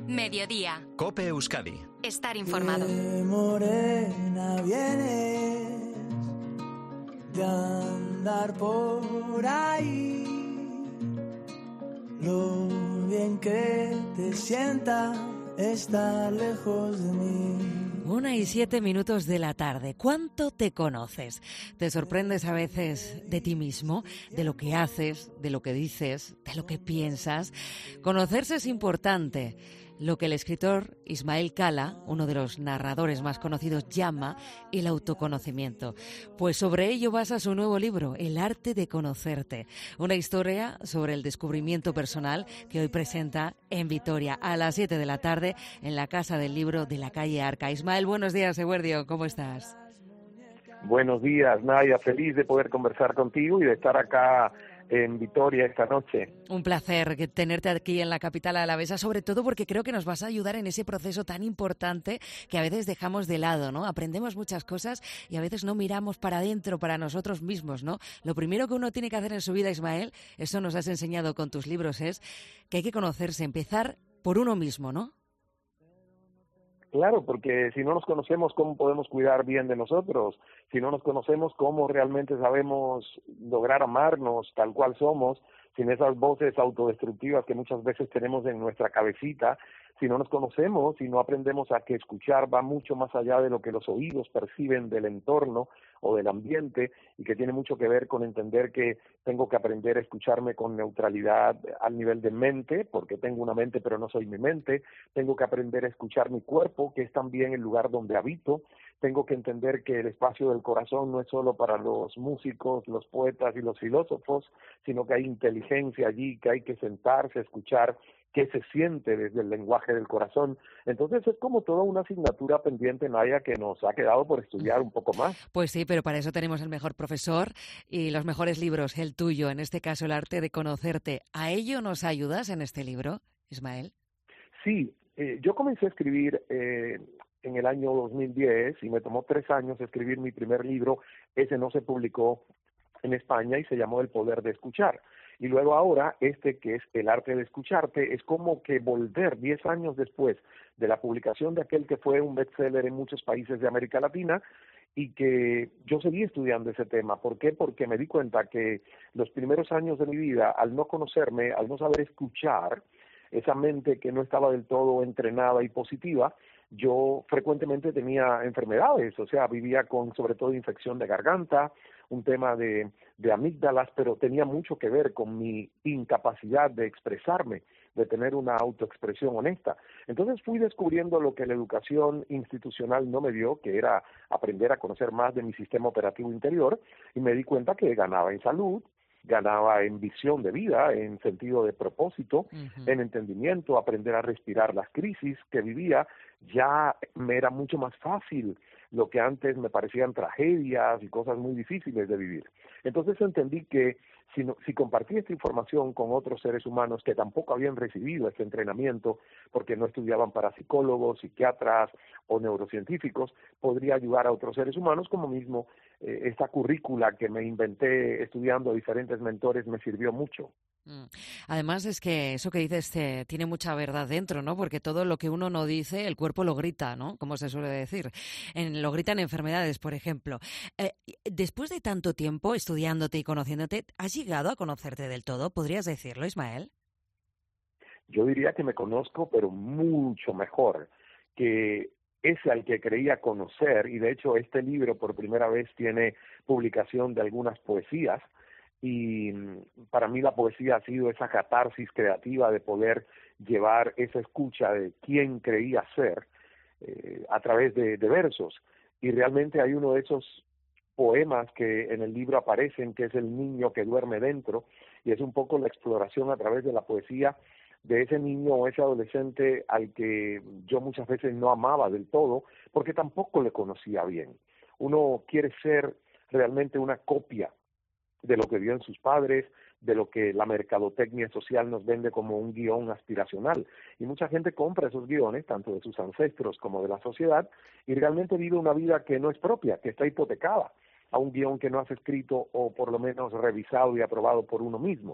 Mediodía. COPE Euskadi. Estar informado. Qué morena vienes de andar por ahí, lo bien que te sienta estar lejos de mí. 1:07 de la tarde. ¿Cuánto te conoces? ¿Te sorprendes a veces de ti mismo, de lo que haces, de lo que dices, de lo que piensas? Conocerse es importante. Lo que el escritor Ismael Cala, uno de los narradores más conocidos, llama el autoconocimiento. Pues sobre ello basa su nuevo libro, El arte de conocerte. Una historia sobre el descubrimiento personal que hoy presenta en Vitoria a las 7 de la tarde en la Casa del Libro de la calle Arca. Ismael, buenos días, Eguerdio, ¿cómo estás? Buenos días, Naya, feliz de poder conversar contigo y de estar acá en Vitoria esta noche. Un placer tenerte aquí en la capital alavesa, sobre todo porque creo que nos vas a ayudar en ese proceso tan importante que a veces dejamos de lado, ¿no? Aprendemos muchas cosas y a veces no miramos para adentro, para nosotros mismos, ¿no? Lo primero que uno tiene que hacer en su vida, Ismael, eso nos has enseñado con tus libros, es que hay que conocerse, empezar por uno mismo, ¿no? Claro, porque si no nos conocemos, ¿cómo podemos cuidar bien de nosotros? Si no nos conocemos, ¿cómo realmente sabemos lograr amarnos tal cual somos? Sin esas voces autodestructivas que muchas veces tenemos en nuestra cabecita, si no nos conocemos, si no aprendemos a que escuchar va mucho más allá de lo que los oídos perciben del entorno o del ambiente, y que tiene mucho que ver con entender que tengo que aprender a escucharme con neutralidad al nivel de mente, porque tengo una mente pero no soy mi mente. Tengo que aprender a escuchar mi cuerpo, que es también el lugar donde habito. Tengo que entender que el espacio del corazón no es solo para los músicos, los poetas y los filósofos, sino que hay inteligencia allí, que hay que sentarse a escuchar qué se siente desde el lenguaje del corazón. Entonces es como toda una asignatura pendiente, Naya, que nos ha quedado por estudiar un poco más. Pues sí, pero para eso tenemos el mejor profesor y los mejores libros, el tuyo, en este caso El arte de conocerte. ¿A ello nos ayudas en este libro, Ismael? Sí, yo comencé a escribir en el año 2010 y me tomó 3 años escribir mi primer libro. Ese no se publicó en España y se llamó El poder de escuchar. Y luego ahora, que es El arte de escucharte, es como que volver 10 años después de la publicación de aquel que fue un bestseller en muchos países de América Latina, y que yo seguí estudiando ese tema. ¿Por qué? Porque me di cuenta que los primeros años de mi vida, al no conocerme, al no saber escuchar, esa mente que no estaba del todo entrenada y positiva, yo frecuentemente tenía enfermedades, o sea, vivía con sobre todo infección de garganta, un tema de amígdalas, pero tenía mucho que ver con mi incapacidad de expresarme, de tener una autoexpresión honesta. Entonces fui descubriendo lo que la educación institucional no me dio, que era aprender a conocer más de mi sistema operativo interior, y me di cuenta que ganaba en salud, ganaba en visión de vida, en sentido de propósito, en entendimiento, aprender a respirar las crisis que vivía. Ya me era mucho más fácil lo que antes me parecían tragedias y cosas muy difíciles de vivir. Entonces entendí que si compartía esta información con otros seres humanos que tampoco habían recibido este entrenamiento, porque no estudiaban para psicólogos, psiquiatras o neurocientíficos, podría ayudar a otros seres humanos, como mismo esta currícula que me inventé estudiando a diferentes mentores me sirvió mucho. Además es que eso que dices tiene mucha verdad dentro, ¿no? Porque todo lo que uno no dice, el cuerpo lo grita, ¿no? Como se suele decir. Lo gritan enfermedades, por ejemplo. Después de tanto tiempo estudiándote y conociéndote, ¿has llegado a conocerte del todo? ¿Podrías decirlo, Ismael? Yo diría que me conozco, pero mucho mejor que ese al que creía conocer, y de hecho este libro por primera vez tiene publicación de algunas poesías, y para mí la poesía ha sido esa catarsis creativa de poder llevar esa escucha de quién creía ser a través de versos. Y realmente hay uno de esos poemas que en el libro aparecen, que es El niño que duerme dentro, y es un poco la exploración a través de la poesía de ese niño o ese adolescente al que yo muchas veces no amaba del todo, porque tampoco le conocía bien. Uno quiere ser realmente una copia de lo que vio en sus padres, de lo que la mercadotecnia social nos vende como un guión aspiracional. Y mucha gente compra esos guiones, tanto de sus ancestros como de la sociedad, y realmente vive una vida que no es propia, que está hipotecada a un guión que no has escrito o por lo menos revisado y aprobado por uno mismo.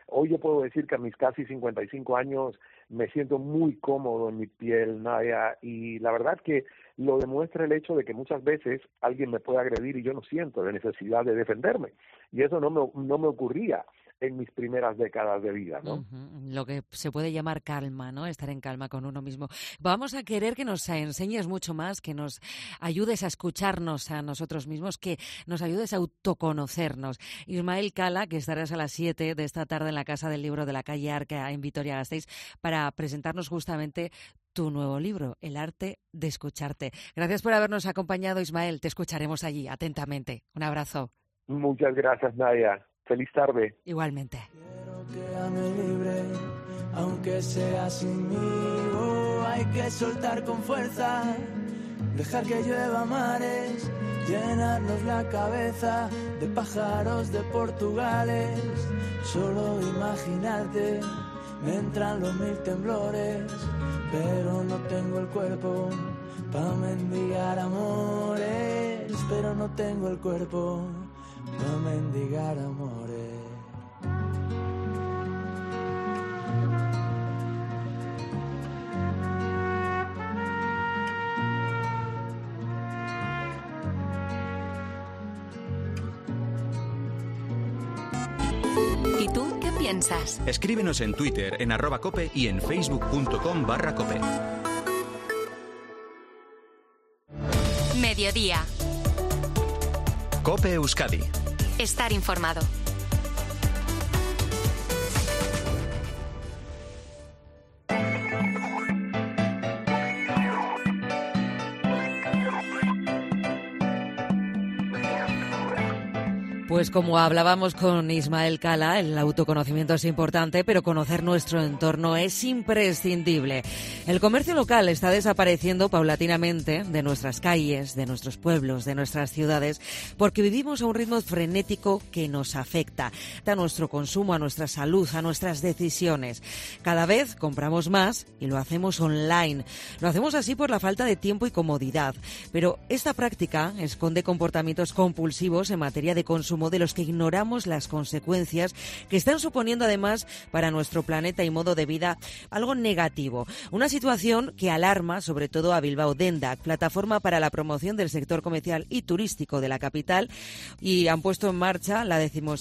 Hoy yo puedo decir que a mis casi 55 años me siento muy cómodo en mi piel, Nadia, y la verdad que lo demuestra el hecho de que muchas veces alguien me puede agredir y yo no siento la necesidad de defenderme. Y eso no me ocurría en mis primeras décadas de vida, ¿no? Lo que se puede llamar calma, ¿no? Estar en calma con uno mismo. Vamos a querer que nos enseñes mucho más, que nos ayudes a escucharnos a nosotros mismos, que nos ayudes a autoconocernos. Ismael Cala, que estarás a las 7 de esta tarde en la Casa del Libro de la calle Arca en Vitoria-Gasteiz para presentarnos justamente tu nuevo libro, El arte de escucharte. Gracias por habernos acompañado, Ismael. Te escucharemos allí atentamente. Un abrazo. Muchas gracias, Nadia. Feliz tarde. Igualmente. Quiero que ame libre, aunque sea sinmigo. Hay que soltar con fuerza, dejar que llueva mares, llenarnos la cabeza de pájaros de Portugales. Solo imaginarte, me entran los 1000 temblores, pero no tengo el cuerpo pa' mendigar amores, pero no tengo el cuerpo pa' mendigar amores. ¿Y tú qué piensas? Escríbenos en Twitter, en @cope y en facebook.com/cope. Mediodía. Cope Euskadi. Estar informado. Pues como hablábamos con Ismael Cala, el autoconocimiento es importante, pero conocer nuestro entorno es imprescindible. El comercio local está desapareciendo paulatinamente de nuestras calles, de nuestros pueblos, de nuestras ciudades, porque vivimos a un ritmo frenético que nos afecta a nuestro consumo, a nuestra salud, a nuestras decisiones. Cada vez compramos más y lo hacemos online. Lo hacemos así por la falta de tiempo y comodidad, pero esta práctica esconde comportamientos compulsivos en materia de consumo de los que ignoramos las consecuencias que están suponiendo además para nuestro planeta y modo de vida algo negativo. Una situación que alarma sobre todo a Bilbao Dendak, plataforma para la promoción del sector comercial y turístico de la capital, y han puesto en marcha la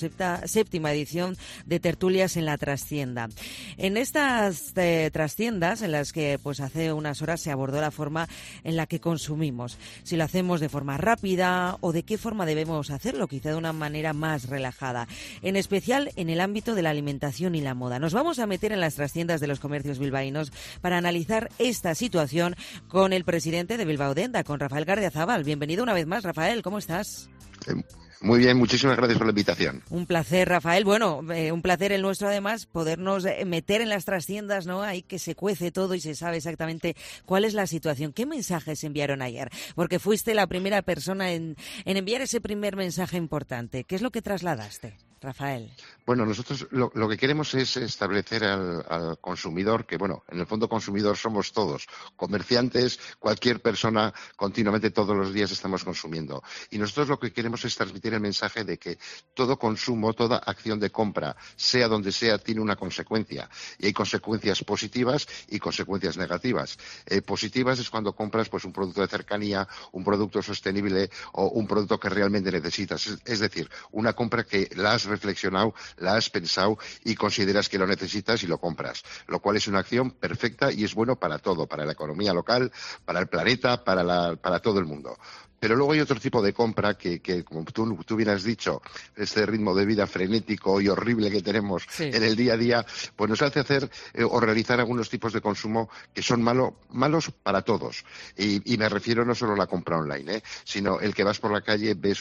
17ª edición de tertulias en la trastienda. En estas trastiendas, en las que pues hace unas horas se abordó la forma en la que consumimos, si lo hacemos de forma rápida o de qué forma debemos hacerlo, quizá de una manera más relajada, en especial en el ámbito de la alimentación y la moda. Nos vamos a meter en las trastiendas de los comercios bilbaínos para analizar esta situación con el presidente de Bilbao Dendak, con Rafael Gardiazabal. Bienvenido una vez más, Rafael, ¿cómo estás? Muy bien, muchísimas gracias por la invitación. Un placer, Rafael. Bueno, un placer el nuestro además, podernos meter en las trastiendas, ¿no? Ahí que se cuece todo y se sabe exactamente cuál es la situación. ¿Qué mensajes enviaron ayer? Porque fuiste la primera persona en enviar ese primer mensaje importante. ¿Qué es lo que trasladaste, Rafael? Bueno, nosotros lo que queremos es establecer al consumidor, que bueno, en el fondo consumidor somos todos, comerciantes, cualquier persona, continuamente todos los días estamos consumiendo. Y nosotros lo que queremos es transmitir el mensaje de que todo consumo, toda acción de compra, sea donde sea, tiene una consecuencia. Y hay consecuencias positivas y consecuencias negativas. Positivas es cuando compras pues un producto de cercanía, un producto sostenible o un producto que realmente necesitas. Es decir, una compra que la has reflexionado, la has pensado y consideras que lo necesitas y lo compras, lo cual es una acción perfecta y es bueno para todo, para la economía local, para el planeta, para todo el mundo. Pero luego hay otro tipo de compra que como tú bien has dicho, este ritmo de vida frenético y horrible que tenemos en el día a día, pues nos hace hacer o realizar algunos tipos de consumo que son malos para todos. Y me refiero no solo a la compra online, sino el que vas por la calle, ves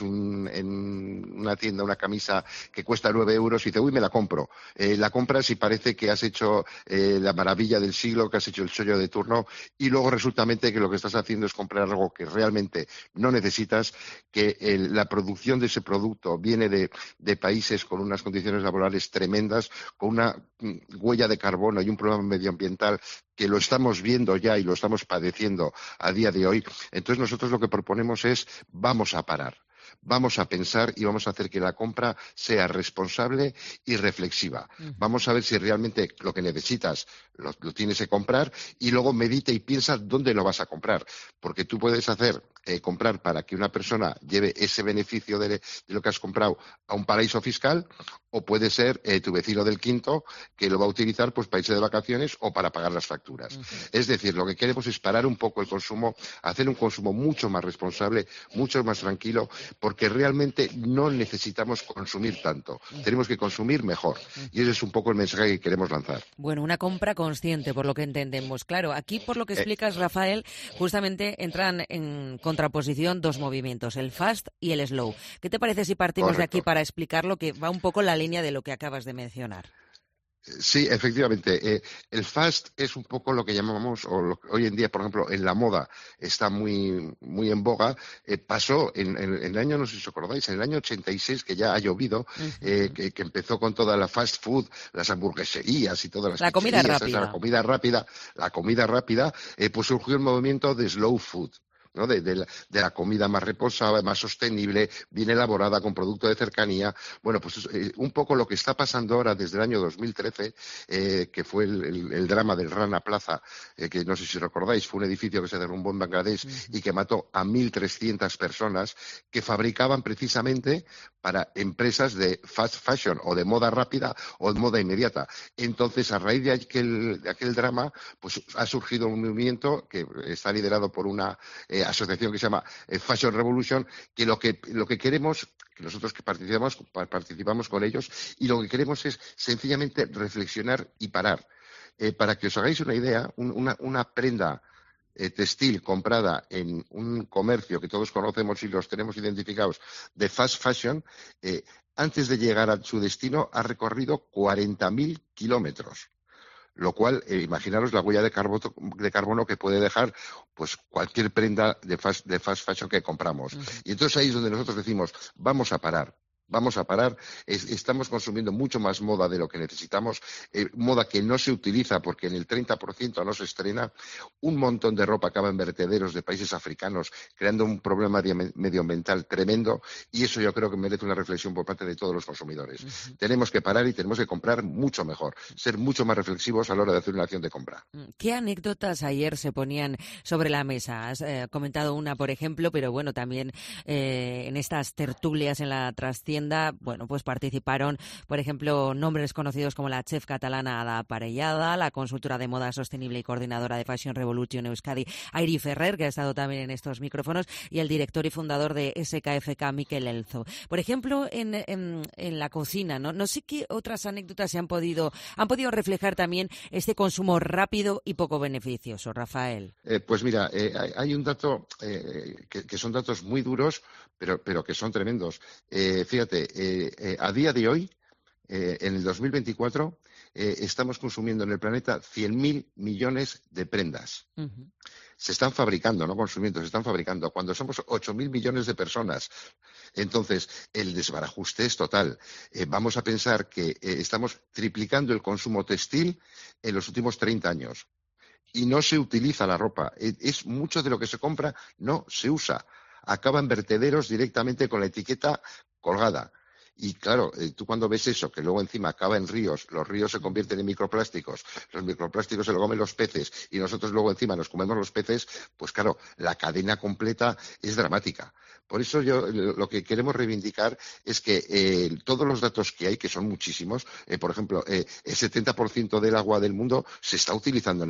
en una tienda una camisa que cuesta 9 euros y dices, uy, me la compro. La compras y parece que has hecho la maravilla del siglo, que has hecho el chollo de turno, y luego resultamente que lo que estás haciendo es comprar algo que realmente no necesitas, que la producción de ese producto viene de países con unas condiciones laborales tremendas, con una huella de carbono y un problema medioambiental que lo estamos viendo ya y lo estamos padeciendo a día de hoy. Entonces nosotros lo que proponemos es vamos a parar. vamos a pensar y vamos a hacer que la compra sea responsable y reflexiva. Vamos a ver si realmente lo que necesitas lo tienes que comprar y luego medita y piensa dónde lo vas a comprar. Porque tú puedes comprar para que una persona lleve ese beneficio de lo que has comprado a un paraíso fiscal, o puede ser tu vecino del quinto que lo va a utilizar pues para irse de vacaciones o para pagar las facturas. Es decir, lo que queremos es parar un poco el consumo, hacer un consumo mucho más responsable, mucho más tranquilo, porque realmente no necesitamos consumir tanto. Tenemos que consumir mejor. Y ese es un poco el mensaje que queremos lanzar. Bueno, una compra consciente, por lo que entendemos. Claro, aquí, por lo que explicas, Rafael, justamente entran en contraposición dos movimientos, el fast y el slow. ¿Qué te parece si partimos de aquí para explicarlo, que va un poco en la línea de lo que acabas de mencionar? Sí, efectivamente. El fast es un poco lo que llamamos, hoy en día, por ejemplo, en la moda está muy, muy en boga. Pasó en el año, no sé si os acordáis, en el año 86, que ya ha llovido, que empezó con toda la fast food, las hamburgueserías y todas las la comida rápida. La comida rápida, pues surgió el movimiento de slow food, ¿no? De la comida más reposada, más sostenible, bien elaborada, con producto de cercanía. Bueno, pues un poco lo que está pasando ahora desde el año 2013, que fue el drama del Rana Plaza, que no sé si recordáis, fue un edificio que se derrumbó en Bangladesh y que mató a 1.300 personas que fabricaban precisamente para empresas de fast fashion o de moda rápida o de moda inmediata. Entonces, a raíz de aquel drama, pues ha surgido un movimiento que está liderado por una asociación que se llama Fashion Revolution, que lo que queremos, que nosotros que participamos con ellos, y lo que queremos es sencillamente reflexionar y parar. Para que os hagáis una idea, una prenda textil comprada en un comercio que todos conocemos y los tenemos identificados de fast fashion, antes de llegar a su destino ha recorrido 40.000 kilómetros. Lo cual, imaginaros la huella de carbono que puede dejar pues cualquier prenda de fast fashion que compramos. Y entonces ahí es donde nosotros decimos, vamos a parar. Estamos consumiendo mucho más moda de lo que necesitamos, moda que no se utiliza porque en el 30% no se estrena, un montón de ropa acaba en vertederos de países africanos, creando un problema medioambiental tremendo, y eso yo creo que merece una reflexión por parte de todos los consumidores. Tenemos que parar y tenemos que comprar mucho mejor, ser mucho más reflexivos a la hora de hacer una acción de compra. ¿Qué anécdotas ayer se ponían sobre la mesa? Has comentado una, por ejemplo, pero bueno, también en estas tertulias en la trastienda, bueno, pues participaron, por ejemplo, nombres conocidos como la chef catalana Ada Parellada, la consultora de moda sostenible y coordinadora de Fashion Revolution Euskadi, Airi Ferrer, que ha estado también en estos micrófonos, y el director y fundador de SKFK, Mikel Elzo. Por ejemplo, en la cocina, no sé qué otras anécdotas han podido reflejar también este consumo rápido y poco beneficioso, Rafael. Pues mira, hay un dato que son datos muy duros, pero que son tremendos. Fíjate, a día de hoy, en el 2024, estamos consumiendo en el planeta 100.000 millones de prendas. Se están fabricando, no consumiendo, se están fabricando. Cuando somos 8.000 millones de personas, entonces el desbarajuste es total. Vamos a pensar que estamos triplicando el consumo textil en los últimos 30 años. Y no se utiliza la ropa. Es mucho de lo que se compra no se usa. Acaba en vertederos directamente con la etiqueta colgada. Y claro, tú cuando ves eso, que luego encima acaba en ríos, los ríos se convierten en microplásticos, los microplásticos se lo comen los peces y nosotros luego encima nos comemos los peces, pues claro, la cadena completa es dramática. Por eso lo que queremos reivindicar es que todos los datos que hay, que son muchísimos, por ejemplo, el 70% del agua del mundo se está utilizando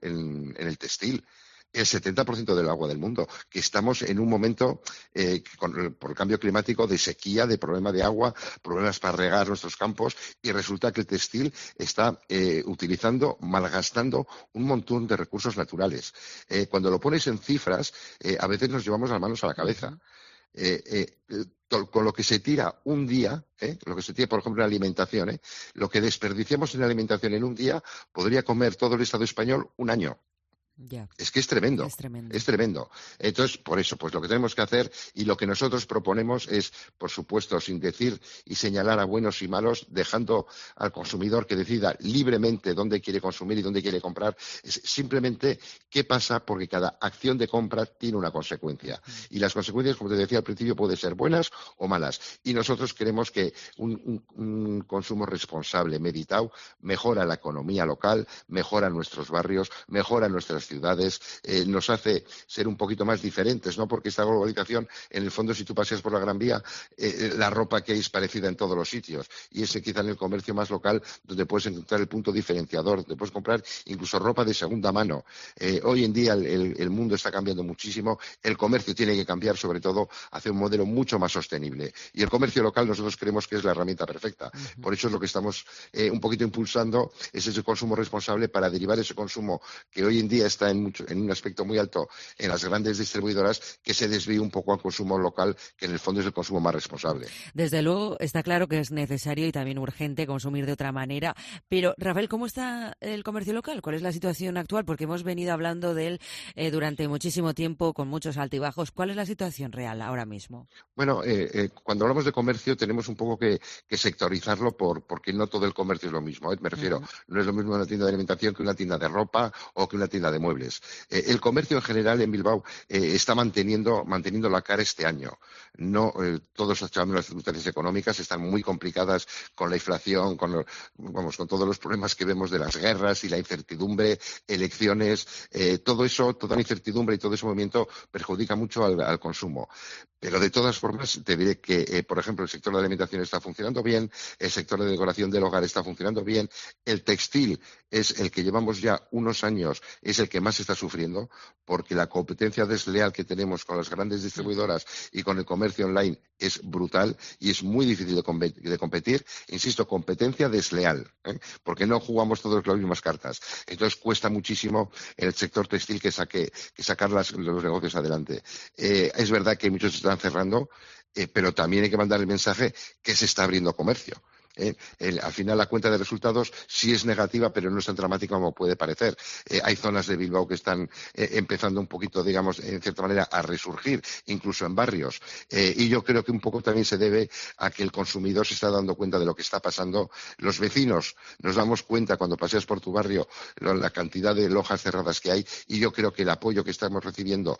en el textil. El 70% del agua del mundo, que estamos en un momento por el cambio climático de sequía, de problema de agua, problemas para regar nuestros campos, y resulta que el textil está malgastando un montón de recursos naturales. Cuando lo pones en cifras, a veces nos llevamos las manos a la cabeza. Con lo que se tira un día, lo que se tira, por ejemplo, en alimentación, lo que desperdiciamos en alimentación en un día, podría comer todo el Estado español un año. Ya. Es que es tremendo. Es tremendo. Es tremendo. Entonces, por eso, pues lo que tenemos que hacer y lo que nosotros proponemos es, por supuesto, sin decir y señalar a buenos y malos, dejando al consumidor que decida libremente dónde quiere consumir y dónde quiere comprar, es simplemente qué pasa, porque cada acción de compra tiene una consecuencia. Y las consecuencias, como te decía al principio, pueden ser buenas o malas. Y nosotros queremos que un consumo responsable, meditado, mejora la economía local, mejora nuestros barrios, mejora nuestras ciudades, nos hace ser un poquito más diferentes, ¿no? Porque esta globalización, en el fondo, si tú paseas por la Gran Vía, la ropa que hay es parecida en todos los sitios. Y ese quizá en el comercio más local, donde puedes encontrar el punto diferenciador, donde puedes comprar incluso ropa de segunda mano. Hoy en día el mundo está cambiando muchísimo, el comercio tiene que cambiar, sobre todo, hacia un modelo mucho más sostenible. Y el comercio local nosotros creemos que es la herramienta perfecta. Por eso es lo que estamos un poquito impulsando, es ese consumo responsable para derivar ese consumo que hoy en día está en un aspecto muy alto en las grandes distribuidoras, que se desvíe un poco al consumo local, que en el fondo es el consumo más responsable. Desde luego está claro que es necesario y también urgente consumir de otra manera. Pero, Rafael, ¿cómo está el comercio local? ¿Cuál es la situación actual? Porque hemos venido hablando de él durante muchísimo tiempo, con muchos altibajos. ¿Cuál es la situación real ahora mismo? Bueno, cuando hablamos de comercio tenemos un poco que sectorizarlo porque no todo el comercio es lo mismo. Me refiero, no es lo mismo una tienda de alimentación que una tienda de ropa o que una tienda de muebles. El comercio en general en Bilbao está manteniendo la cara este año. No todos sabemos las circunstancias económicas están muy complicadas con la inflación, con todos los problemas que vemos de las guerras y la incertidumbre, elecciones, todo eso, toda la incertidumbre y todo ese movimiento perjudica mucho al consumo. Pero de todas formas te diré que, por ejemplo, el sector de la alimentación está funcionando bien, el sector de decoración del hogar está funcionando bien, el textil es el que llevamos ya unos años, es el que más está sufriendo, porque la competencia desleal que tenemos con las grandes distribuidoras y con el comercio online es brutal y es muy difícil de competir. Insisto, competencia desleal, porque no jugamos todos las mismas cartas. Entonces cuesta muchísimo en el sector textil que sacar los negocios adelante. Es verdad que muchos están cerrando, pero también hay que mandar el mensaje que se está abriendo comercio. Al final la cuenta de resultados sí es negativa, pero no es tan dramática como puede parecer. Hay zonas de Bilbao que están empezando un poquito, digamos, en cierta manera, a resurgir, incluso en barrios. Y yo creo que un poco también se debe a que el consumidor se está dando cuenta de lo que está pasando. Los vecinos nos damos cuenta cuando paseas por tu barrio la cantidad de lojas cerradas que hay, y yo creo que el apoyo que estamos recibiendo,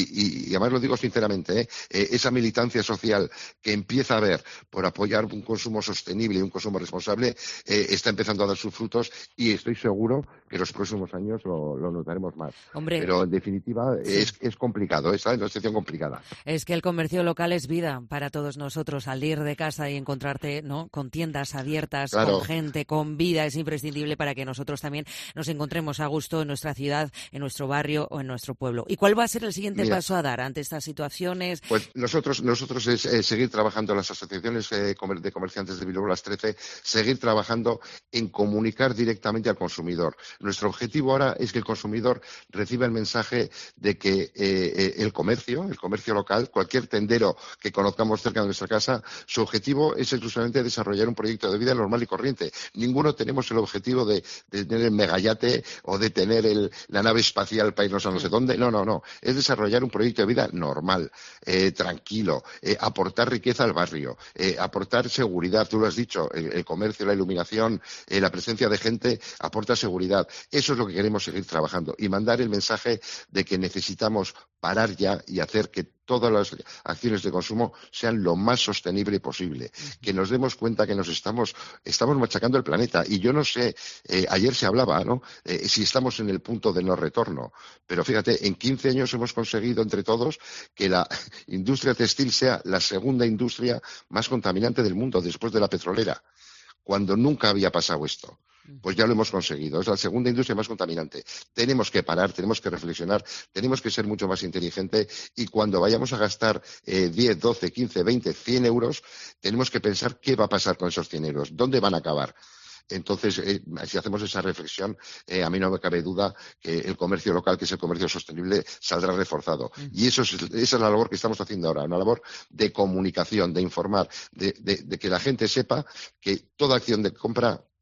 y además lo digo sinceramente, esa militancia social que empieza a haber por apoyar un consumo sostenible y un consumo responsable, está empezando a dar sus frutos, y estoy seguro que los próximos años lo notaremos más. Hombre, pero en definitiva sí. es complicado, es una situación complicada. Es que el comercio local es vida para todos nosotros. Al ir de casa y encontrarte, ¿no?, con tiendas abiertas, claro, con gente, con vida, es imprescindible para que nosotros también nos encontremos a gusto en nuestra ciudad, en nuestro barrio o en nuestro pueblo. ¿Y cuál va a ser el siguiente paso a dar ante estas situaciones? Pues nosotros es seguir trabajando en las asociaciones de comerciantes de Bilbao, las 13, seguir trabajando en comunicar directamente al consumidor. Nuestro objetivo ahora es que el consumidor reciba el mensaje de que el comercio local, cualquier tendero que conozcamos cerca de nuestra casa, su objetivo es exclusivamente desarrollar un proyecto de vida normal y corriente. Ninguno tenemos el objetivo de tener el megayate o de tener la nave espacial para irnos a no sé dónde. No. Es desarrollar un proyecto de vida normal, tranquilo, aportar riqueza al barrio, aportar seguridad. Tú lo has dicho, el comercio, la iluminación, la presencia de gente aporta seguridad. Eso es lo que queremos seguir trabajando y mandar el mensaje de que necesitamos parar ya y hacer que todas las acciones de consumo sean lo más sostenible posible, que nos demos cuenta que nos estamos machacando el planeta. Y yo no sé, ayer se hablaba, ¿no?, si estamos en el punto de no retorno, pero fíjate, en 15 años hemos conseguido entre todos que la industria textil sea la segunda industria más contaminante del mundo después de la petrolera, cuando nunca había pasado esto. Pues ya lo hemos conseguido. Es la segunda industria más contaminante. Tenemos que parar, tenemos que reflexionar, tenemos que ser mucho más inteligentes, y cuando vayamos a gastar 10, 12, 15, 20, 100 euros, tenemos que pensar qué va a pasar con esos 100 euros, dónde van a acabar. Entonces, si hacemos esa reflexión, a mí no me cabe duda que el comercio local, que es el comercio sostenible, saldrá reforzado. Y esa es la labor que estamos haciendo ahora, una labor de comunicación, de informar, de que la gente sepa que toda acción de compra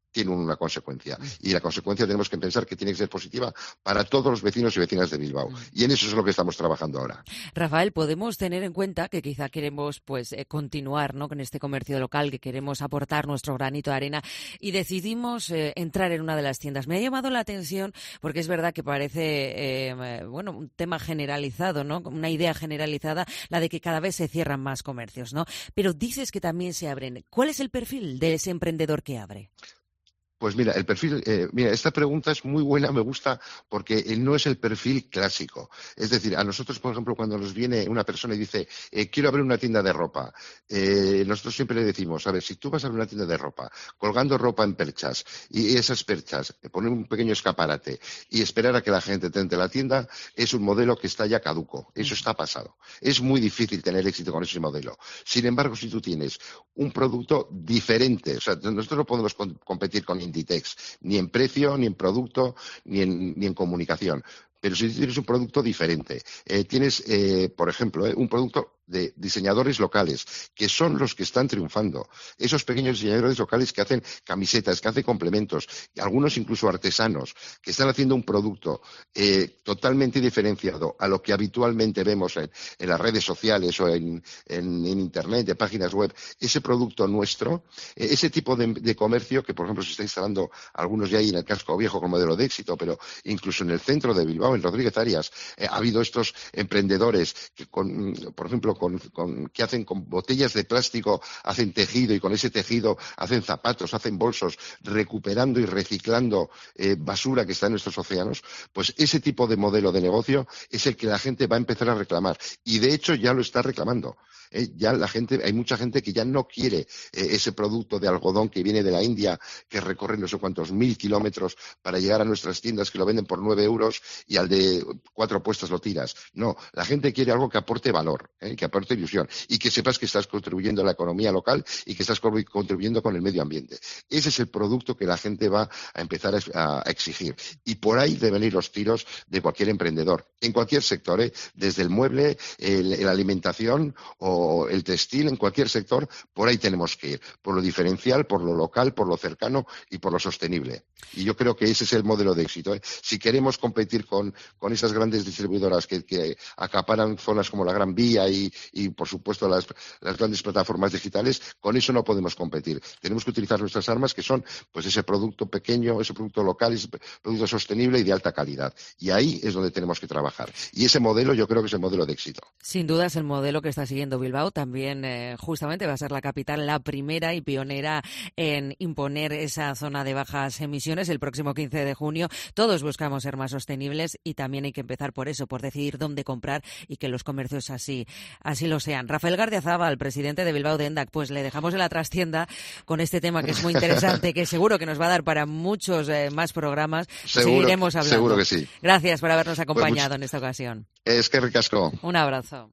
tiene una consecuencia. Y la consecuencia tenemos que pensar que tiene que ser positiva para todos los vecinos y vecinas de Bilbao. Y en eso es lo que estamos trabajando ahora. Rafael, podemos tener en cuenta que quizá queremos continuar, ¿no?, con este comercio local, que queremos aportar nuestro granito de arena y decidimos entrar en una de las tiendas. Me ha llamado la atención porque es verdad que parece un tema generalizado, ¿no?, una idea generalizada, la de que cada vez se cierran más comercios, ¿no? Pero dices que también se abren. ¿Cuál es el perfil de ese emprendedor que abre? Pues mira, el perfil, esta pregunta es muy buena, me gusta, porque no es el perfil clásico. Es decir, a nosotros, por ejemplo, cuando nos viene una persona y dice, quiero abrir una tienda de ropa, nosotros siempre le decimos, a ver, si tú vas a abrir una tienda de ropa, colgando ropa en perchas, y esas perchas, poner un pequeño escaparate y esperar a que la gente te entre la tienda, es un modelo que está ya caduco. Eso está pasado. Es muy difícil tener éxito con ese modelo. Sin embargo, si tú tienes un producto diferente, o sea, nosotros no podemos competir con Inditex, ni en precio, ni en producto, ni en comunicación. Pero si tienes un producto diferente, tienes, por ejemplo, un producto de diseñadores locales, que son los que están triunfando. Esos pequeños diseñadores locales que hacen camisetas, que hacen complementos, algunos incluso artesanos, que están haciendo un producto totalmente diferenciado a lo que habitualmente vemos en las redes sociales o en Internet, de páginas web. Ese producto nuestro, ese tipo de comercio, que por ejemplo se está instalando algunos ya ahí en el casco viejo con modelo de éxito, pero incluso en el centro de Bilbao, en Rodríguez Arias, ha habido estos emprendedores que, por ejemplo, que hacen con botellas de plástico, hacen tejido y con ese tejido hacen zapatos, hacen bolsos, recuperando y reciclando basura que está en nuestros océanos. Pues ese tipo de modelo de negocio es el que la gente va a empezar a reclamar. Y de hecho ya lo está reclamando. Ya la gente, hay mucha gente que ya no quiere ese producto de algodón que viene de la India, que recorre no sé cuántos 1000 kilómetros para llegar a nuestras tiendas, que lo venden por 9 euros y al de 4 puestas lo tiras. No, la gente quiere algo que aporte valor, que aporte ilusión y que sepas que estás contribuyendo a la economía local y que estás contribuyendo con el medio ambiente. Ese es el producto que la gente va a empezar a exigir. Y por ahí deben ir los tiros de cualquier emprendedor, en cualquier sector, desde el mueble, la alimentación o el textil, en cualquier sector, por ahí tenemos que ir, por lo diferencial, por lo local, por lo cercano y por lo sostenible. Y yo creo que ese es el modelo de éxito. Si queremos competir con esas grandes distribuidoras que acaparan zonas como la Gran Vía y por supuesto, las grandes plataformas digitales, con eso no podemos competir. Tenemos que utilizar nuestras armas, que son pues ese producto pequeño, ese producto local, ese producto sostenible y de alta calidad. Y ahí es donde tenemos que trabajar. Y ese modelo yo creo que es el modelo de éxito. Sin duda es el modelo que está siguiendo Bilbao. También justamente va a ser la capital la primera y pionera en imponer esa zona de bajas emisiones el próximo 15 de junio. Todos buscamos ser más sostenibles y también hay que empezar por eso, por decidir dónde comprar y que los comercios así lo sean. Rafael Gardiazabal, presidente de Bilbao Dendak, pues le dejamos en la trastienda con este tema que es muy interesante, que seguro que nos va a dar para muchos más programas. Seguiremos hablando. Seguro que sí. Gracias por habernos acompañado en esta ocasión. Es que ricasco. Un abrazo.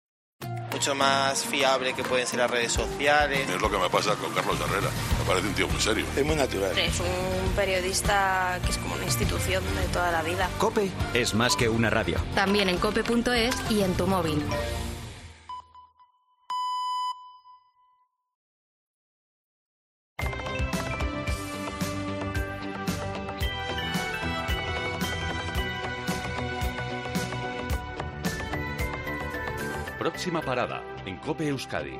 Mucho más fiable que pueden ser las redes sociales. Es lo que me pasa con Carlos Herrera. Me parece un tío muy serio. Es muy natural. Es un periodista que es como una institución de toda la vida. COPE es más que una radio. También en cope.es y en tu móvil. Próxima parada, en COPE Euskadi.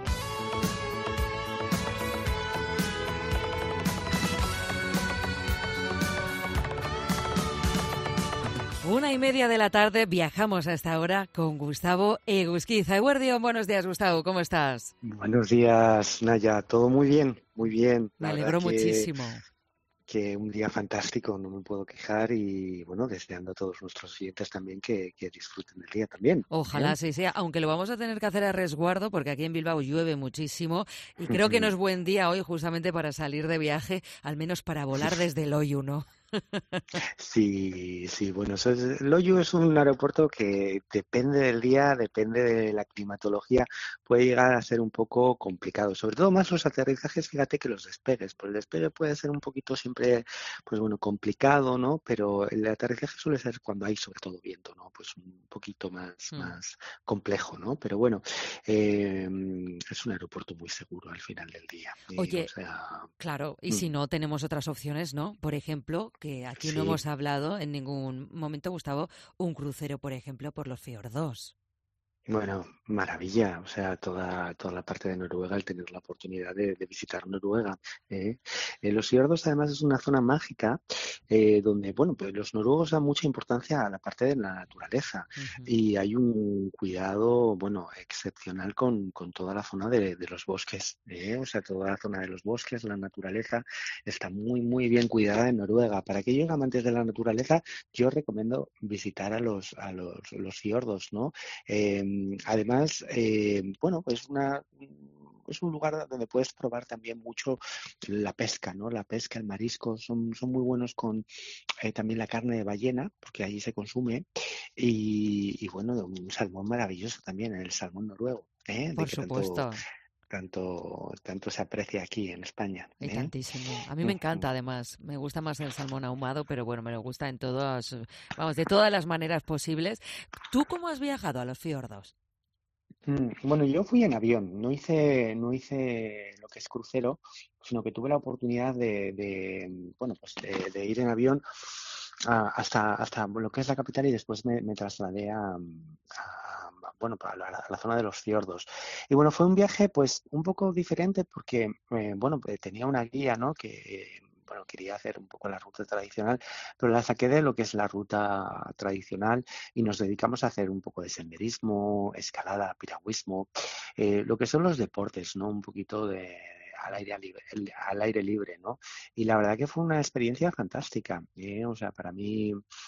Una y media de la tarde, viajamos a esta hora con Gustavo Eguzquiza. Eguerdión, buenos días, Gustavo, ¿cómo estás? Buenos días, Naya, todo muy bien, muy bien. Me alegro muchísimo. Que un día fantástico, no me puedo quejar y bueno, deseando a todos nuestros oyentes también que disfruten el día también. Ojalá sí sea, aunque lo vamos a tener que hacer a resguardo porque aquí en Bilbao llueve muchísimo y creo que no es buen día hoy justamente para salir de viaje, al menos para volar desde Loiu, ¿no? Sí, sí, bueno, Loiu es un aeropuerto que depende del día, depende de la climatología, puede llegar a ser un poco complicado, sobre todo más los aterrizajes, fíjate que los despegues, pues el despegue puede ser un poquito siempre, pues bueno, complicado, ¿no? Pero el aterrizaje suele ser cuando hay sobre todo viento, ¿no? Pues un poquito más complejo, ¿no? Pero bueno, es un aeropuerto muy seguro al final del día. Oye, O sea, claro, y si no, tenemos otras opciones, ¿no? Por ejemplo, que aquí no sí. hemos hablado en ningún momento, Gustavo, un crucero, por ejemplo, por los fiordos. Bueno, maravilla, o sea, toda la parte de Noruega, el tener la oportunidad de visitar Noruega. ¿eh? Los fiordos, además, es una zona mágica donde, bueno, pues los noruegos dan mucha importancia a la parte de la naturaleza y hay un cuidado, bueno, excepcional con toda la zona de los bosques. O sea, toda la zona de los bosques, la naturaleza está muy, muy bien cuidada en Noruega. Para aquellos amantes de la naturaleza, yo recomiendo visitar a los fiordos, ¿no? Además, bueno, pues es un lugar donde puedes probar también mucho la pesca, ¿no? La pesca, el marisco, son muy buenos con también la carne de ballena, porque allí se consume, y bueno, un salmón maravilloso también, el salmón noruego, de Por que supuesto. tanto se aprecia aquí en España. Y tantísimo. A mí me encanta, además. Me gusta más el salmón ahumado, pero bueno, me lo gusta en todas, vamos, de todas las maneras posibles. ¿Tú cómo has viajado a los fiordos? Bueno, yo fui en avión, no hice lo que es crucero, sino que tuve la oportunidad bueno, pues de ir en avión hasta lo que es la capital y después me trasladé bueno, a la zona de los fiordos. Y bueno, fue un viaje pues un poco diferente porque, bueno, tenía una guía, ¿no? Que bueno, quería hacer un poco la ruta tradicional, pero la saqué de lo que es la ruta tradicional y nos dedicamos a hacer un poco de senderismo, escalada, piragüismo, lo que son los deportes, ¿no? Un poquito al aire libre, ¿no? Y la verdad que fue una experiencia fantástica, o sea, para mí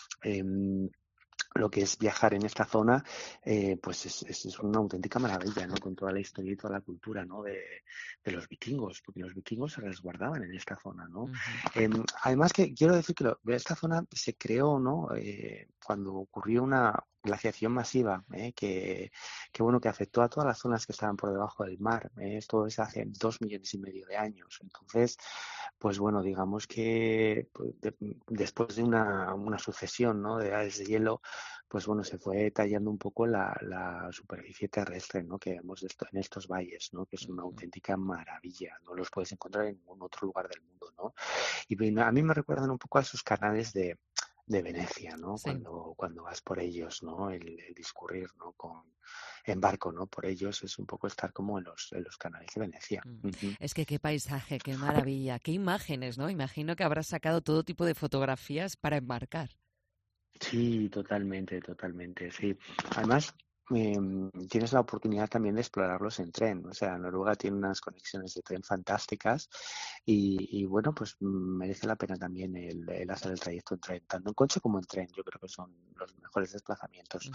lo que es viajar en esta zona, pues es una auténtica maravilla, ¿no? Con toda la historia y toda la cultura, ¿no? De los vikingos, porque los vikingos se resguardaban en esta zona, ¿no? Además que quiero decir que esta zona se creó, ¿no? Cuando ocurrió una glaciación masiva, que bueno, que afectó a todas las zonas que estaban por debajo del mar. Esto es hace 2,5 millones de años. Entonces, pues bueno, digamos que pues, después de una sucesión, ¿no? De edades de hielo, pues bueno, se fue tallando un poco la superficie terrestre, ¿no? Que vemos en estos valles, ¿no? Que es una auténtica maravilla, no los puedes encontrar en ningún otro lugar del mundo, ¿no? Y a mí me recuerdan un poco a esos canales de Venecia, ¿no? Sí. Cuando vas por ellos, ¿no? El discurrir, ¿no? En barco, ¿no? Por ellos es un poco estar como en los canales de Venecia. Es que qué paisaje, qué maravilla, qué imágenes, ¿no? Imagino que habrás sacado todo tipo de fotografías para embarcar. Sí, totalmente, sí. Además, tienes la oportunidad también de explorarlos en tren. O sea, Noruega tiene unas conexiones de tren fantásticas y bueno, pues merece la pena también el hacer el trayecto en tren, tanto en coche como en tren. Yo creo que son los mejores desplazamientos.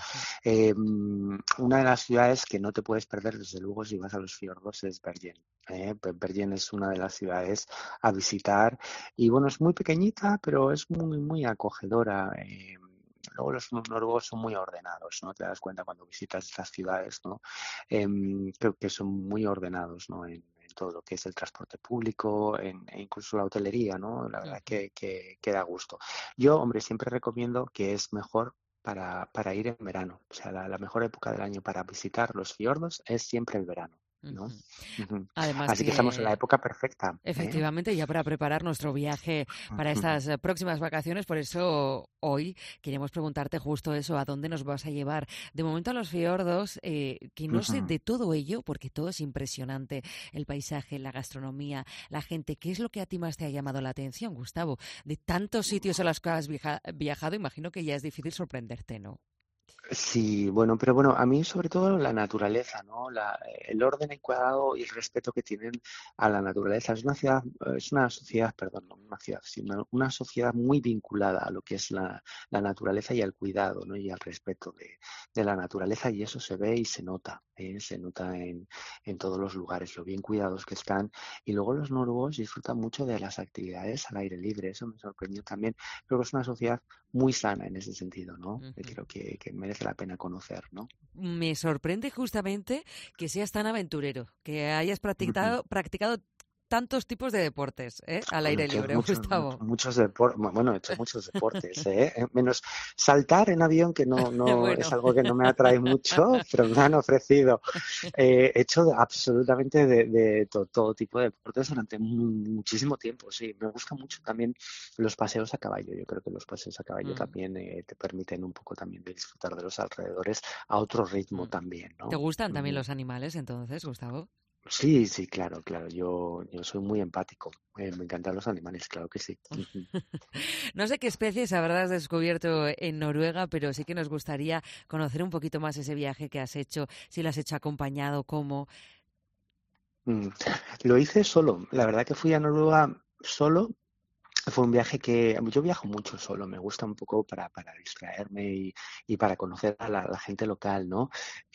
Una de las ciudades que no te puedes perder, desde luego, si vas a los fiordos es Bergen. Bergen es una de las ciudades a visitar y bueno, es muy pequeñita, pero es muy, muy acogedora. Luego los noruegos son muy ordenados, ¿no? Te das cuenta cuando visitas estas ciudades, ¿no? Creo que son muy ordenados, ¿no? En todo lo que es el transporte público, e incluso la hotelería, ¿no? La verdad que da gusto. Yo, hombre, siempre recomiendo que es mejor para ir en verano. O sea, la mejor época del año para visitar los fiordos es siempre el verano, ¿no? Además Así que estamos en la época perfecta. Efectivamente, ya para preparar nuestro viaje para estas próximas vacaciones, por eso hoy queríamos preguntarte justo eso, ¿a dónde nos vas a llevar? De momento a los fiordos, que no sé de todo ello, porque todo es impresionante, el paisaje, la gastronomía, la gente. ¿Qué es lo que a ti más te ha llamado la atención, Gustavo? De tantos sitios a los que has viajado, imagino que ya es difícil sorprenderte, ¿no? Sí, bueno, pero bueno, a mí sobre todo la naturaleza, ¿no? El orden, el cuidado y el respeto que tienen a la naturaleza. Es una sociedad, perdón, no una ciudad, sino una sociedad muy vinculada a lo que es la naturaleza y al cuidado, ¿no? Y al respeto de la naturaleza, y eso se ve y se nota, ¿eh? Se nota en todos los lugares, lo bien cuidados que están. Y luego los noruegos disfrutan mucho de las actividades al aire libre, eso me sorprendió también. Creo que es una sociedad muy sana en ese sentido, ¿no? Que creo que merece la pena conocer, ¿no? Me sorprende justamente que seas tan aventurero, que hayas practicado tantos tipos de deportes, al Bueno, he aire hecho libre, Gustavo. muchos deportes, bueno, he hecho muchos deportes, menos saltar en avión, que no Bueno. es algo que no me atrae mucho, pero me han ofrecido. He hecho absolutamente de todo tipo de deportes durante muchísimo tiempo, sí. Me gustan mucho también los paseos a caballo. Yo creo que los paseos a caballo también te permiten un poco también de disfrutar de los alrededores a otro ritmo también, ¿no? ¿Te gustan también los animales entonces, Gustavo? Sí, sí, claro. Yo soy muy empático. Me encantan los animales, claro que sí. No sé qué especies habrás descubierto en Noruega, pero sí que nos gustaría conocer un poquito más ese viaje que has hecho, si lo has hecho acompañado, cómo. Lo hice solo. La verdad que fui a Noruega solo. Fue un viaje que yo viajo mucho solo, me gusta un poco para distraerme y para conocer a la gente local, ¿no?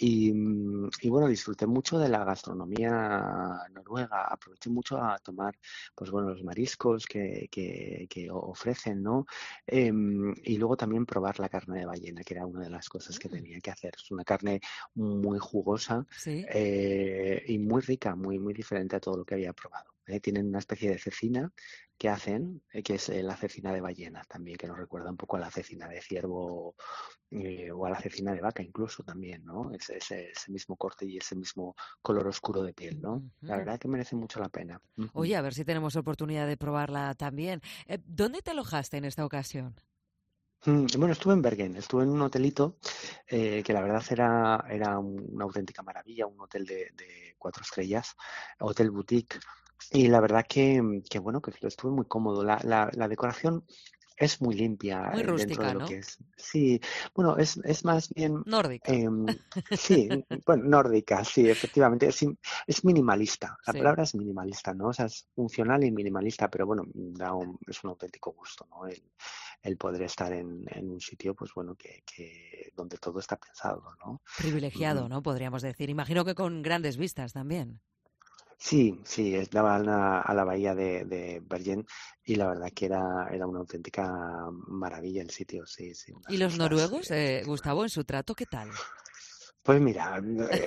Y bueno, disfruté mucho de la gastronomía noruega, aproveché mucho a tomar, pues bueno, los mariscos que ofrecen, ¿no? Y luego también probar la carne de ballena, que era una de las cosas que tenía que hacer. Es una carne muy jugosa, ¿Sí? Y muy rica, muy diferente a todo lo que había probado. Tienen una especie de cecina que hacen, que es la cecina de ballena también, que nos recuerda un poco a la cecina de ciervo o a la cecina de vaca incluso también, ¿no? Ese mismo corte y ese mismo color oscuro de piel, ¿no? La verdad que merece mucho la pena. Oye, a ver si tenemos oportunidad de probarla también. ¿Dónde te alojaste en esta ocasión? Bueno, estuve en Bergen, estuve en un hotelito que la verdad era una auténtica maravilla, un hotel de 4 estrellas, hotel boutique. Y la verdad que bueno, que estuve muy cómodo. La decoración es muy limpia Muy dentro de rústica, lo ¿no? que es. Sí, bueno, es más bien, Nórdica. sí, bueno, nórdica, sí, efectivamente. Es minimalista. La Sí. palabra es minimalista, ¿no? O sea, es funcional y minimalista, pero bueno, es un auténtico gusto, ¿no? El poder estar en un sitio, pues bueno, que donde todo está pensado, ¿no? Privilegiado, ¿no? Podríamos decir. Imagino que con grandes vistas también. Sí, daba a la bahía de Bergen y la verdad que era una auténtica maravilla el sitio, sí, ¿Y unas los vistas noruegos, espectaculares. Gustavo, en su trato, qué tal? Pues mira,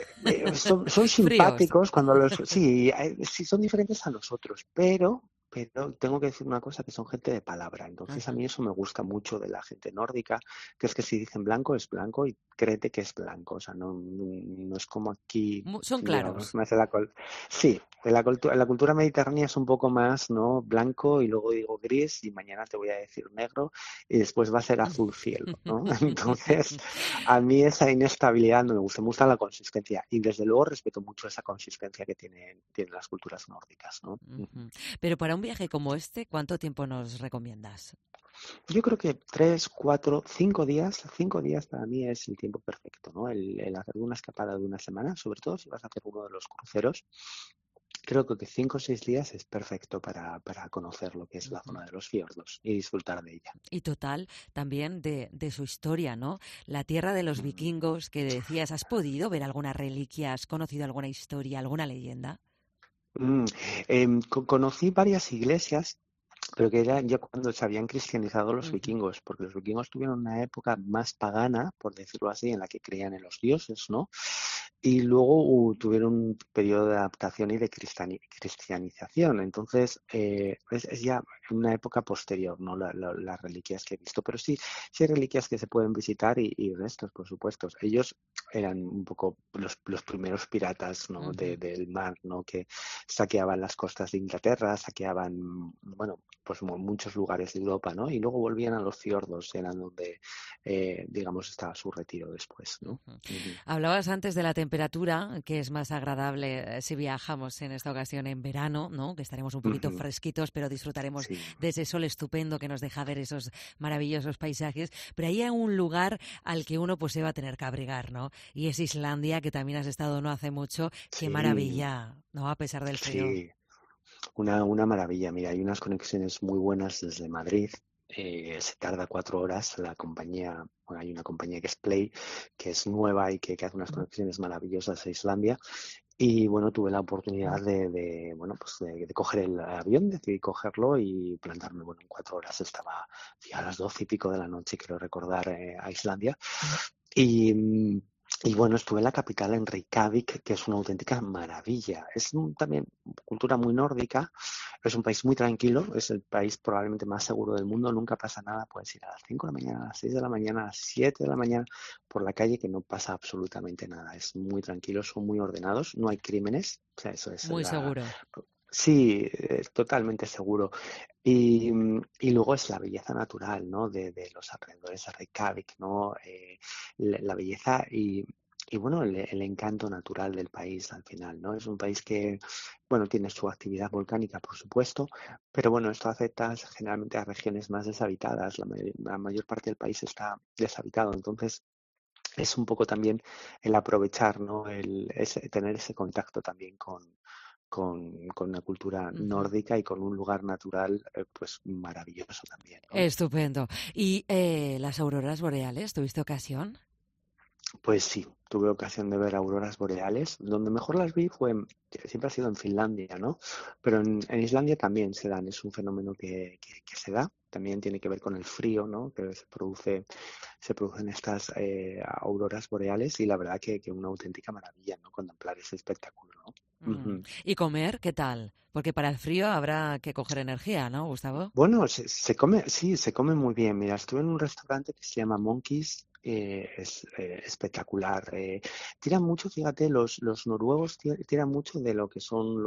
son Fríos. simpáticos sí, son diferentes a nosotros, pero tengo que decir una cosa, que son gente de palabra. Entonces a Ajá. mí eso me gusta mucho de la gente nórdica, que es que si dicen blanco es blanco y créete que es blanco. O sea, no es como aquí, Son digamos, claros. más sí, en la cultura mediterránea es un poco más, ¿no? Blanco y luego digo gris y mañana te voy a decir negro y después va a ser azul cielo, ¿no? Entonces, a mí esa inestabilidad no me gusta la consistencia y desde luego respeto mucho esa consistencia que tienen las culturas nórdicas, ¿no? Pero para un viaje como este, ¿cuánto tiempo nos recomiendas? Yo creo que 3, 4, 5 días para mí es el tiempo perfecto, ¿no? El hacer una escapada de una semana, sobre todo si vas a hacer uno de los cruceros, creo que 5 o 6 días es perfecto para conocer lo que es la zona de los fiordos y disfrutar de ella. Y total, también de su historia, ¿no? La tierra de los vikingos que decías, ¿has podido ver alguna reliquia? ¿Has conocido alguna historia, alguna leyenda? Conocí varias iglesias, pero que era ya cuando se habían cristianizado los Ujú. vikingos, porque los vikingos tuvieron una época más pagana, por decirlo así, en la que creían en los dioses, ¿no? Y luego tuvieron un periodo de adaptación y de cristianización. Entonces, es ya una época posterior, ¿no? Las reliquias que he visto. Pero sí hay reliquias que se pueden visitar y restos, por supuesto. Ellos eran un poco los primeros piratas, ¿no? Ujú. Del mar, ¿no? Que saqueaban las costas de Inglaterra, saqueaban, bueno, pues muchos lugares de Europa, ¿no? Y luego volvían a los fiordos, eran donde, digamos, estaba su retiro después, ¿no? Hablabas antes de la temperatura, que es más agradable si viajamos en esta ocasión en verano, ¿no? Que estaremos un poquito fresquitos, pero disfrutaremos de ese sol estupendo que nos deja ver esos maravillosos paisajes. Pero hay un lugar al que uno pues se va a tener que abrigar, ¿no? Y es Islandia, que también has estado no hace mucho. Qué maravilla, ¿no? A pesar del frío. Sí, una maravilla. Mira, hay unas conexiones muy buenas desde Madrid. Se tarda 4 horas. Hay una compañía que es Play, que es nueva y que hace unas conexiones maravillosas a Islandia. Y bueno, tuve la oportunidad de coger el avión, decidí cogerlo y plantarme. Bueno, en 4 horas estaba a las 12 y pico de la noche, creo recordar, a Islandia. Y bueno, estuve en la capital, en Reykjavik, que es una auténtica maravilla. Es también cultura muy nórdica, es un país muy tranquilo, es el país probablemente más seguro del mundo, nunca pasa nada, puedes ir a las 5 de la mañana, a las 6 de la mañana, a las 7 de la mañana por la calle que no pasa absolutamente nada. Es muy tranquilo, son muy ordenados, no hay crímenes, o sea, eso es muy seguro. Sí, es totalmente seguro. Y luego es la belleza natural, ¿no? De los alrededores de Reykjavik, ¿no? La belleza y bueno, el encanto natural del país al final, ¿no? Es un país que, bueno, tiene su actividad volcánica, por supuesto, pero bueno, esto afecta generalmente a regiones más deshabitadas. La mayor parte del país está deshabitado, entonces es un poco también el aprovechar, ¿no? Tener ese contacto también con una cultura nórdica y con un lugar natural pues maravilloso también, ¿no? Estupendo. ¿Y las auroras boreales, tuviste ocasión? Pues sí, tuve ocasión de ver auroras boreales. Donde mejor las vi siempre ha sido en Finlandia, ¿no? Pero en Islandia también se dan, es un fenómeno que se da. También tiene que ver con el frío, ¿no? Que se producen estas auroras boreales y la verdad que una auténtica maravilla, ¿no? Contemplar ese espectáculo, ¿no? ¿Y comer qué tal? Porque para el frío habrá que coger energía, ¿no, Gustavo? Bueno, se come muy bien. Mira, estuve en un restaurante que se llama Monkeys. Es espectacular. Tiran mucho, fíjate, los noruegos tiran mucho de lo que son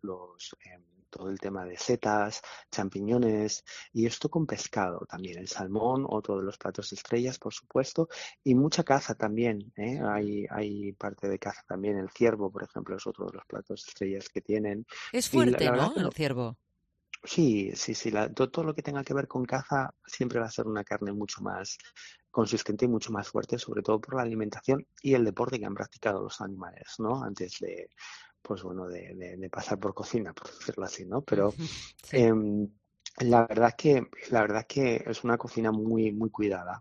todo el tema de setas, champiñones y esto con pescado también, el salmón, otro de los platos estrellas, por supuesto, y mucha caza también, ¿eh? Hay parte de caza también, el ciervo, por ejemplo, es otro de los platos estrellas que tienen. Es fuerte, la ¿no? El ciervo. Sí. Todo lo que tenga que ver con caza siempre va a ser una carne mucho más consistente y mucho más fuerte, sobre todo por la alimentación y el deporte que han practicado los animales, ¿no? Antes de, pues bueno, de pasar por cocina, por decirlo así, ¿no? Pero sí. la verdad que es una cocina muy, muy cuidada.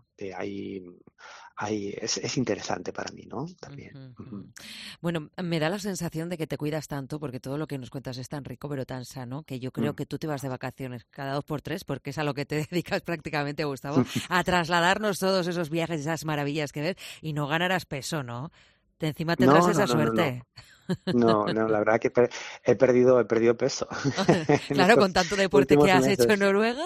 Es interesante para mí, ¿no? También. Bueno, me da la sensación de que te cuidas tanto porque todo lo que nos cuentas es tan rico pero tan sano que yo creo que tú te vas de vacaciones cada 2 por 3 porque es a lo que te dedicas prácticamente, Gustavo, a trasladarnos todos esos viajes, esas maravillas que ves y no ganarás peso, ¿no? Encima tendrás esa suerte. No, la verdad que he perdido peso. Claro, con tanto deporte que has hecho en Noruega.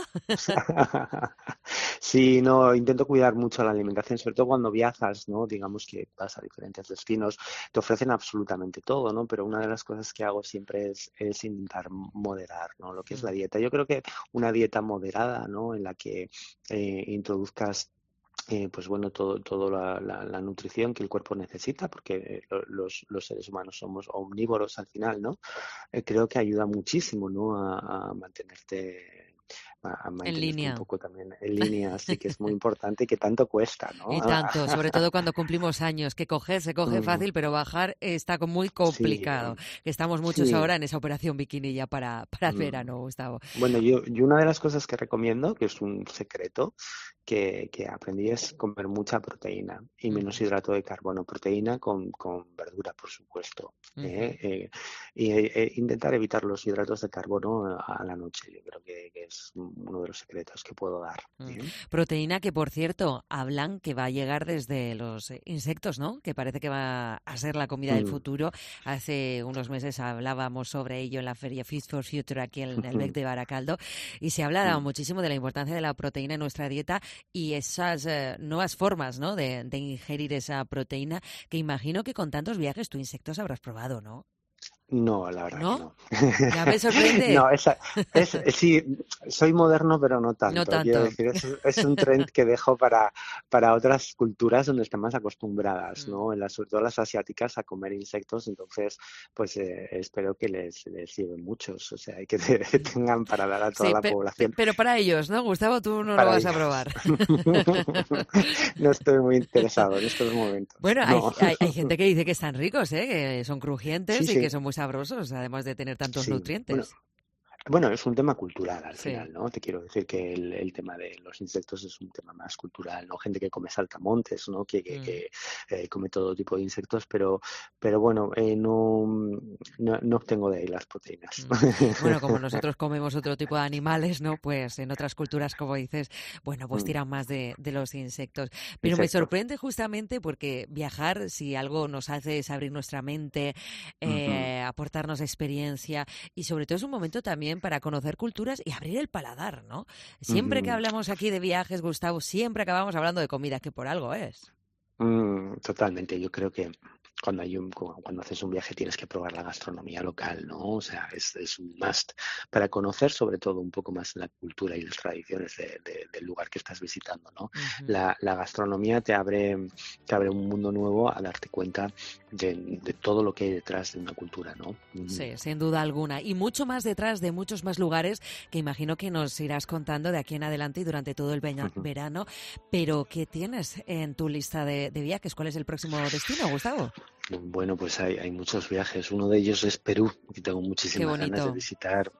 Sí, no, intento cuidar mucho la alimentación, sobre todo cuando viajas, ¿no? Digamos que vas a diferentes destinos, te ofrecen absolutamente todo, ¿no? Pero una de las cosas que hago siempre es intentar moderar, ¿no? Lo que es la dieta. Yo creo que una dieta moderada, ¿no? En la que introduzcas pues bueno, todo la nutrición que el cuerpo necesita, porque los seres humanos somos omnívoros al final, ¿no? Creo que ayuda muchísimo, ¿no? A mantenerte en línea. Un poco también en línea, así que es muy importante y que tanto cuesta, ¿no? Y tanto, sobre todo cuando cumplimos años, que se coge fácil, pero bajar está muy complicado. Que estamos muchos ahora en esa operación bikini ya para el verano, Gustavo. Bueno, yo una de las cosas que recomiendo, que es un secreto que aprendí, es comer mucha proteína y menos hidrato de carbono. Proteína con verdura, por supuesto. Intentar evitar los hidratos de carbono a la noche. Yo creo que es uno de los secretos que puedo dar. Proteína que, por cierto, hablan que va a llegar desde los insectos, ¿no? Que parece que va a ser la comida del futuro. Hace unos meses hablábamos sobre ello en la feria Feast for Future aquí en el Bec de Baracaldo y se hablaba muchísimo de la importancia de la proteína en nuestra dieta y esas nuevas formas, ¿no? de ingerir esa proteína que imagino que con tantos viajes tú insectos habrás probado, ¿no? No, la verdad ¿No? que no. Ya me sorprende. No, sí, soy moderno, pero no tanto. No tanto. Quiero decir, es un trend que dejo para otras culturas donde están más acostumbradas, ¿no? Sobre todo las asiáticas, a comer insectos. Entonces, pues espero que les lleven muchos, o sea, y que tengan para dar a toda la población. Pero para ellos, ¿no? Gustavo, tú no Para lo vas a ellos. probar. No estoy muy interesado en estos momentos. Bueno, no. hay gente que dice que están ricos, que son crujientes Sí, y sí. que son muy sabrosos, además de tener tantos nutrientes. Bueno, es un tema cultural al final, ¿no? Te quiero decir que el tema de los insectos es un tema más cultural, ¿no? Gente que come saltamontes, ¿no? Que come todo tipo de insectos, pero bueno, no obtengo de ahí las proteínas. Bueno, como nosotros comemos otro tipo de animales, ¿no? Pues en otras culturas, como dices, bueno, pues tiran más de los insectos. Pero me sorprende justamente porque viajar, si algo nos hace es abrir nuestra mente, aportarnos experiencia y sobre todo es un momento también para conocer culturas y abrir el paladar, ¿no? Siempre que hablamos aquí de viajes, Gustavo, siempre acabamos hablando de comida, que por algo es. Totalmente. Yo creo que cuando haces un viaje tienes que probar la gastronomía local, ¿no? O sea, es un must para conocer sobre todo un poco más la cultura y las tradiciones del lugar que estás visitando, ¿no? La gastronomía te abre un mundo nuevo a darte cuenta de todo lo que hay detrás de una cultura, ¿no? Sí, sin duda alguna. Y mucho más detrás de muchos más lugares que imagino que nos irás contando de aquí en adelante y durante todo el verano. Pero, ¿qué tienes en tu lista de viajes? ¿Cuál es el próximo destino, Gustavo? Bueno, pues hay muchos viajes. Uno de ellos es Perú, que tengo muchísimas ganas de visitar.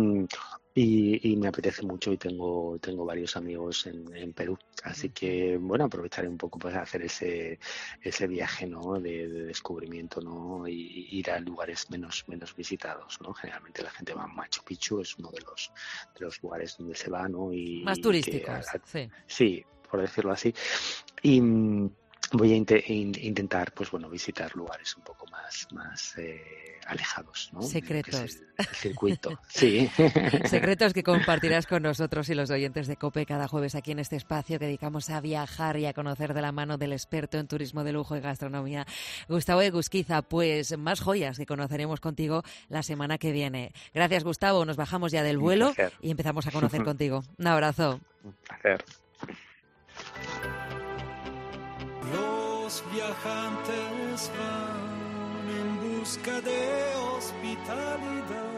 Y me apetece mucho y tengo varios amigos en Perú. Así que, bueno, aprovecharé un poco para hacer ese viaje, ¿no? De descubrimiento, ¿no? Y ir a lugares menos visitados, ¿no? Generalmente la gente va a Machu Picchu, es uno de los lugares donde se va, ¿no? Y más turísticos, sí. Sí, por decirlo así. Y voy a intentar, pues bueno, visitar lugares un poco más alejados, ¿no? Secretos. El circuito, sí. Secretos que compartirás con nosotros y los oyentes de COPE cada jueves aquí en este espacio que dedicamos a viajar y a conocer de la mano del experto en turismo de lujo y gastronomía, Gustavo Egusquiza. Pues más joyas que conoceremos contigo la semana que viene. Gracias, Gustavo. Nos bajamos ya del vuelo y empezamos a conocer contigo. Un abrazo. Un placer. Los viajantes van en busca de hospitalidad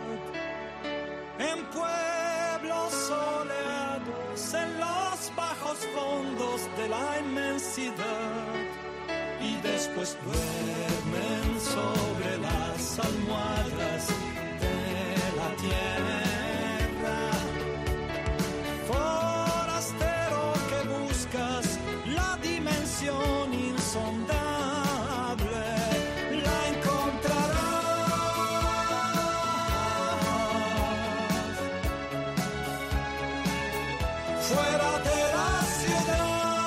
en pueblos soleados, en los bajos fondos de la inmensidad, y después duermen sobre las almohadas de la tierra. Forastero que buscas la dimensión insondable, la encontrarás fuera de la ciudad.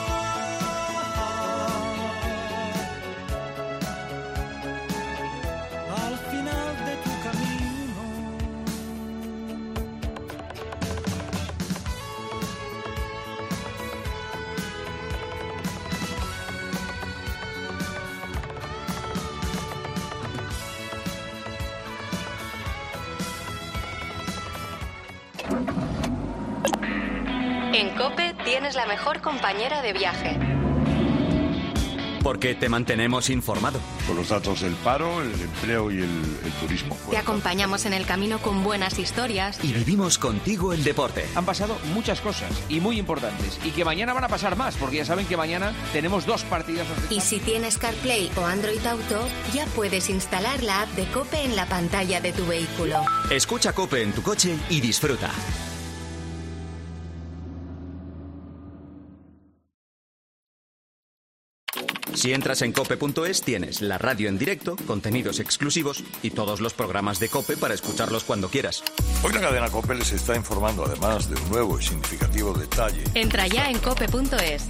Al final de tu camino. En COPE tienes la mejor compañera de viaje. Porque te mantenemos informado. Con los datos del paro, el empleo y el turismo. Te acompañamos en el camino con buenas historias. Y vivimos contigo el deporte. Han pasado muchas cosas y muy importantes. Y que mañana van a pasar más, porque ya saben que mañana tenemos 2 partidazos. Y si tienes CarPlay o Android Auto, ya puedes instalar la app de COPE en la pantalla de tu vehículo. Escucha COPE en tu coche y disfruta. Si entras en cope.es tienes la radio en directo, contenidos exclusivos y todos los programas de COPE para escucharlos cuando quieras. Hoy la cadena COPE les está informando además de un nuevo y significativo detalle. Entra ya en cope.es.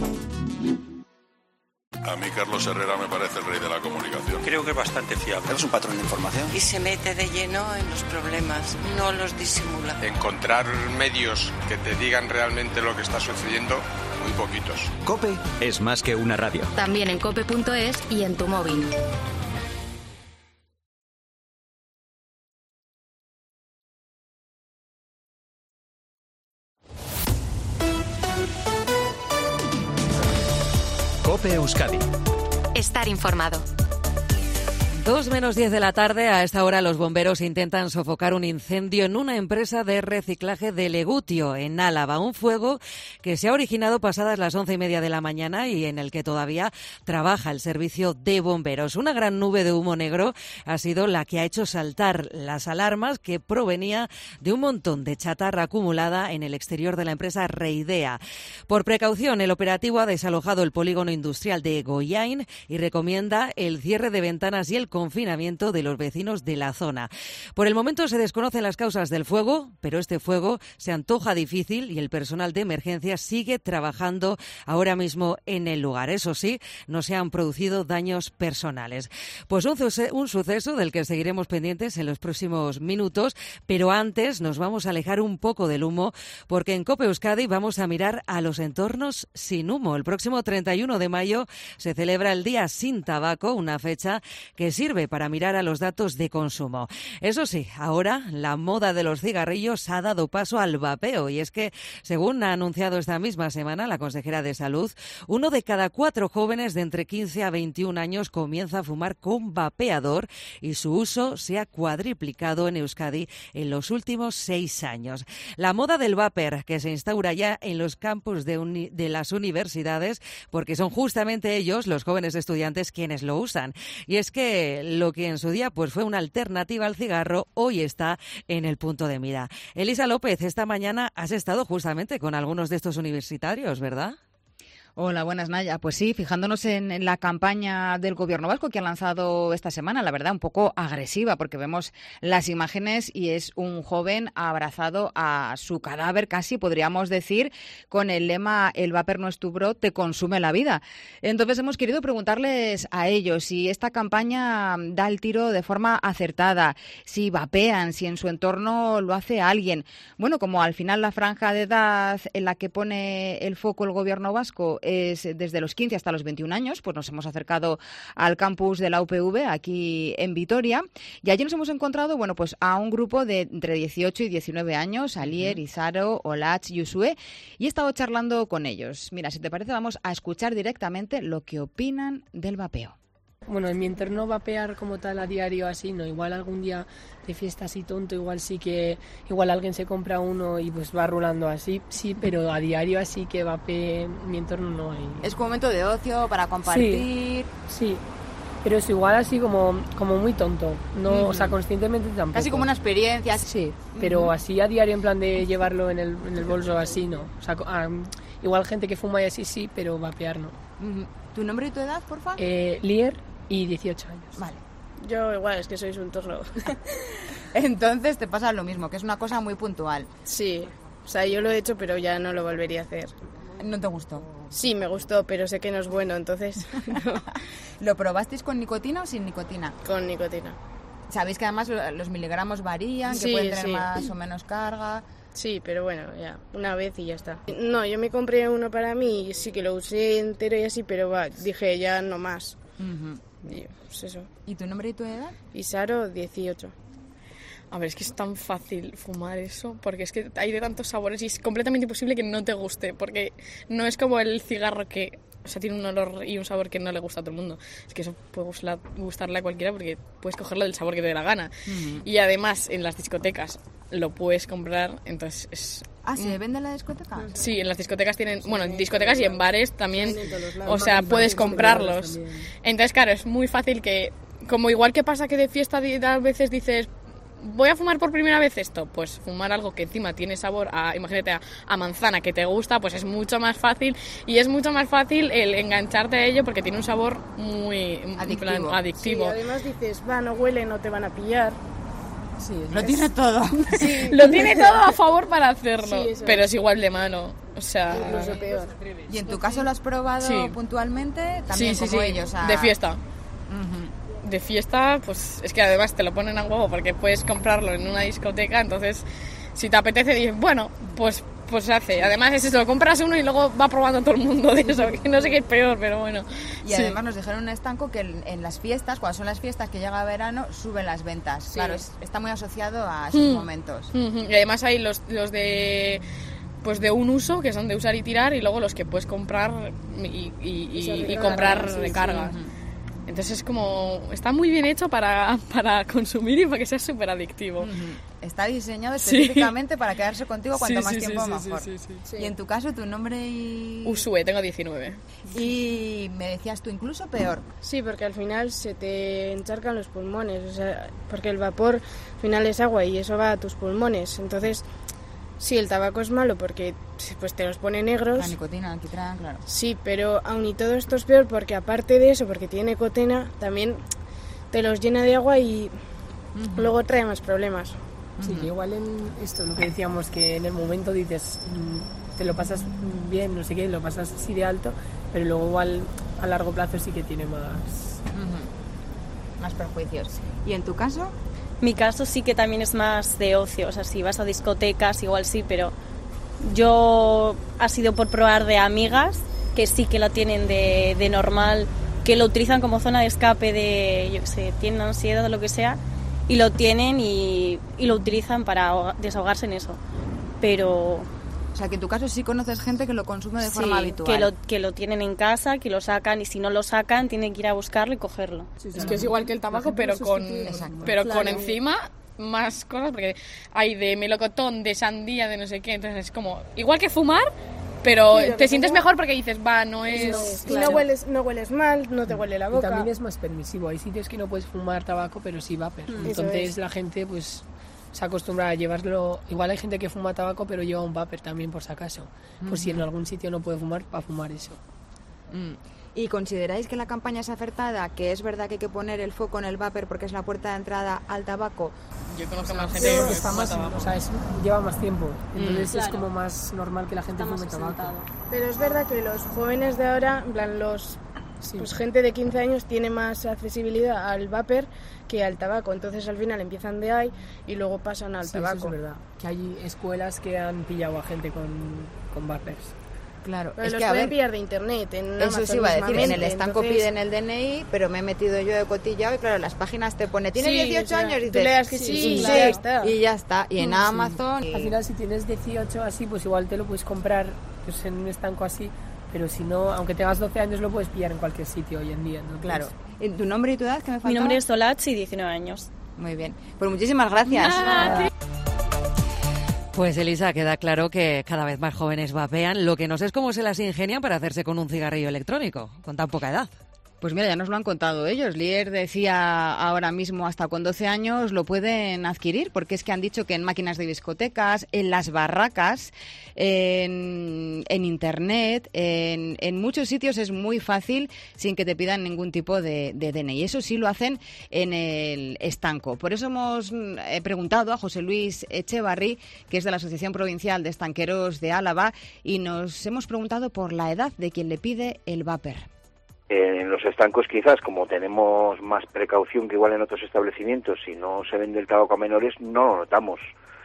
A mí Carlos Herrera me parece el rey de la comunicación. Creo que es bastante fiable. Es un patrón de información. Y se mete de lleno en los problemas, no los disimula. Encontrar medios que te digan realmente lo que está sucediendo, muy poquitos. COPE es más que una radio. También en cope.es y en tu móvil. COPE Euskadi. Estar informado. 2:10 de la tarde, a esta hora los bomberos intentan sofocar un incendio en una empresa de reciclaje de Legutio, en Álava. Un fuego que se ha originado pasadas las 11:30 de la mañana y en el que todavía trabaja el servicio de bomberos. Una gran nube de humo negro ha sido la que ha hecho saltar las alarmas, que provenía de un montón de chatarra acumulada en el exterior de la empresa Reidea. Por precaución, el operativo ha desalojado el polígono industrial de Goiain y recomienda el cierre de ventanas y el confinamiento de los vecinos de la zona. Por el momento se desconocen las causas del fuego, pero este fuego se antoja difícil y el personal de emergencia sigue trabajando ahora mismo en el lugar. Eso sí, no se han producido daños personales. Pues un suceso del que seguiremos pendientes en los próximos minutos, pero antes nos vamos a alejar un poco del humo, porque en COPE Euskadi vamos a mirar a los entornos sin humo. El próximo 31 de mayo se celebra el Día Sin Tabaco, una fecha que sirve para mirar a los datos de consumo. Eso sí, ahora la moda de los cigarrillos ha dado paso al vapeo, y es que, según ha anunciado esta misma semana la consejera de Salud, 1 de cada 4 jóvenes de entre 15 a 21 años comienza a fumar con vapeador y su uso se ha cuadriplicado en Euskadi en los últimos 6 años. La moda del vapor, que se instaura ya en los campus de las universidades, porque son justamente ellos, los jóvenes estudiantes, quienes lo usan. Y es que lo que en su día pues fue una alternativa al cigarro, hoy está en el punto de mira. Elisa López, esta mañana has estado justamente con algunos de estos universitarios, ¿verdad? Hola, buenas, Naya. Pues sí, fijándonos en la campaña del Gobierno vasco que ha lanzado esta semana, la verdad, un poco agresiva, porque vemos las imágenes y es un joven abrazado a su cadáver, casi podríamos decir, con el lema "El vapor no es tu bro, te consume la vida". Entonces hemos querido preguntarles a ellos si esta campaña da el tiro de forma acertada, si vapean, si en su entorno lo hace alguien. Bueno, como al final la franja de edad en la que pone el foco el Gobierno vasco es desde los 15 hasta los 21 años, pues nos hemos acercado al campus de la UPV aquí en Vitoria, y allí nos hemos encontrado, bueno, pues a un grupo de entre 18 y 19 años, Alier, Izaro, Olach, Yusue, y he estado charlando con ellos. Mira, si te parece, vamos a escuchar directamente lo que opinan del vapeo. Bueno, en mi entorno vapear como tal a diario así, no, igual algún día de fiesta así tonto, igual sí que, igual alguien se compra uno y pues va rulando así, sí, pero a diario así que vapee en mi entorno no hay. Es como momento de ocio, para compartir. Sí, pero es igual así como muy tonto, no, o sea, conscientemente tampoco. Casi como una experiencia. Sí, pero así a diario en plan de llevarlo en el bolso así, no. O sea, igual gente que fuma y así sí, pero vapear no. ¿Tu nombre y tu edad, por favor? Lier y 18 años. Vale. Yo igual, es que sois un torro. Entonces te pasa lo mismo, que es una cosa muy puntual. Sí, o sea, yo lo he hecho, pero ya no lo volvería a hacer. ¿No te gustó? Sí, me gustó, pero sé que no es bueno, entonces no. ¿Lo probasteis con nicotina o sin nicotina? Con nicotina. Sabéis que además los miligramos varían, que pueden tener más o menos carga. Sí, pero bueno, ya, una vez y ya está. No, yo me compré uno para mí y sí que lo usé entero y así, pero dije ya no más. Y pues eso. ¿Y tu nombre y tu edad? Isaro, 18. A ver, es que es tan fácil fumar eso, porque es que hay de tantos sabores y es completamente imposible que no te guste, porque no es como el cigarro que, o sea, tiene un olor y un sabor que no le gusta a todo el mundo. Es que eso puede gustarle a cualquiera porque puedes cogerlo del sabor que te dé la gana. Y además, en las discotecas lo puedes comprar, entonces es... Ah, ¿se vende en la discoteca? Sí, en las discotecas tienen... Bueno, en discotecas y en bares también, o sea, puedes comprarlos. Entonces, claro, es muy fácil que... Como igual que pasa que de fiesta a veces dices... Voy a fumar por primera vez esto, pues fumar algo que encima tiene sabor a, imagínate, a manzana que te gusta, pues es mucho más fácil y es mucho más fácil el engancharte a ello porque tiene un sabor muy adictivo. Sí, además dices, no huele, no te van a pillar. Sí, lo tiene todo. Sí. Lo tiene todo a favor para hacerlo, sí, pero es igual de malo. O sea, incluso peor. ¿Y en tu caso lo has probado puntualmente? También como ellos. De fiesta. De fiesta, pues es que además te lo ponen a huevo porque puedes comprarlo en una discoteca, entonces si te apetece dices, bueno, pues se hace. Además es eso, lo compras uno y luego va probando todo el mundo de eso, que no sé qué es peor, pero bueno. Y además nos dijeron en Estanco que en las fiestas, cuando son las fiestas que llega verano, suben las ventas. Sí. Claro, está muy asociado a esos momentos. Y además hay los de pues de un uso, que son de usar y tirar, y luego los que puedes comprar y comprar recargas. Sí. Entonces es como, está muy bien hecho para consumir y para que sea súper adictivo. Está diseñado específicamente para quedarse contigo cuanto más tiempo mejor. Sí. Y en tu caso, tu nombre y... Usue, tengo 19. Y me decías tú incluso peor. Sí, porque al final se te encharcan los pulmones, o sea, porque el vapor al final es agua y eso va a tus pulmones. Entonces, sí, el tabaco es malo porque pues te los pone negros. La nicotina, alquitrán, claro. Sí, pero aun y todo esto es peor porque aparte de eso, porque tiene nicotina, también te los llena de agua y luego trae más problemas. Sí, que igual en esto, lo que decíamos, que en el momento dices, te lo pasas bien, no sé qué, lo pasas así de alto, pero luego igual a largo plazo sí que tiene más perjuicios. ¿Y en tu caso? Mi caso sí que también es más de ocio, o sea, si vas a discotecas igual sí, pero yo ha sido por probar de amigas que sí que lo tienen de normal, que lo utilizan como zona de escape de, yo qué sé, tienen ansiedad o lo que sea, y lo tienen y lo utilizan para desahogarse en eso, pero... O sea, que en tu caso sí conoces gente que lo consume de forma habitual. Que lo tienen en casa, que lo sacan, y si no lo sacan tienen que ir a buscarlo y cogerlo. Es que es igual que el tabaco, pero con encima más cosas, porque hay de melocotón, de sandía, de no sé qué, entonces es como, igual que fumar, pero te sientes mejor porque dices, no es... Y no hueles mal, no te huele la boca. Y también es más permisivo, hay sitios que no puedes fumar tabaco, pero sí vapor. Entonces la gente pues se acostumbra a llevarlo. Igual hay gente que fuma tabaco pero lleva un vapor también por si acaso, por si en algún sitio no puede fumar, para fumar eso. ¿Y consideráis que la campaña es acertada? ¿Que es verdad que hay que poner el foco en el vapor porque es la puerta de entrada al tabaco? Yo conozco más gente que está más, o sea, lleva más tiempo, entonces es como más normal que la gente fume tabaco. Pero es verdad que los jóvenes de ahora, en plan pues gente de 15 años tiene más accesibilidad al vapor que al tabaco, entonces al final empiezan de ahí y luego pasan al tabaco. Eso es verdad, que hay escuelas que han pillado a gente con vapers. Claro, pero es que pueden pillar de internet. En eso Amazon sí iba a decir, en el estanco entonces... piden el DNI, pero me he metido yo de cotillado y claro, las páginas te pone, ¿tienes 18 años? Y tú le das que sí, ya está. Y ya está, y en Amazon... Al final si tienes 18 así, pues igual te lo puedes comprar pues, en un estanco así, pero si no, aunque tengas 12 años lo puedes pillar en cualquier sitio hoy en día. Entonces... Claro. ¿Y tu nombre y tu edad? ¿Qué me falta? Mi nombre es Solatz y 19 años. Muy bien, pues muchísimas gracias. Pues Elisa, queda claro que cada vez más jóvenes vapean. Lo que no sé es cómo se las ingenian para hacerse con un cigarrillo electrónico, con tan poca edad. Pues mira, ya nos lo han contado ellos. Lier decía ahora mismo hasta con 12 años lo pueden adquirir, porque es que han dicho que en máquinas de discotecas, en las barracas, en internet, en muchos sitios es muy fácil sin que te pidan ningún tipo de DNI. Eso sí lo hacen en el estanco. Por eso hemos preguntado a José Luis Echevarri, que es de la Asociación Provincial de Estanqueros de Álava, y nos hemos preguntado por la edad de quien le pide el vapor. En los estancos quizás, como tenemos más precaución que igual en otros establecimientos, si no se vende el tabaco a menores, no lo notamos.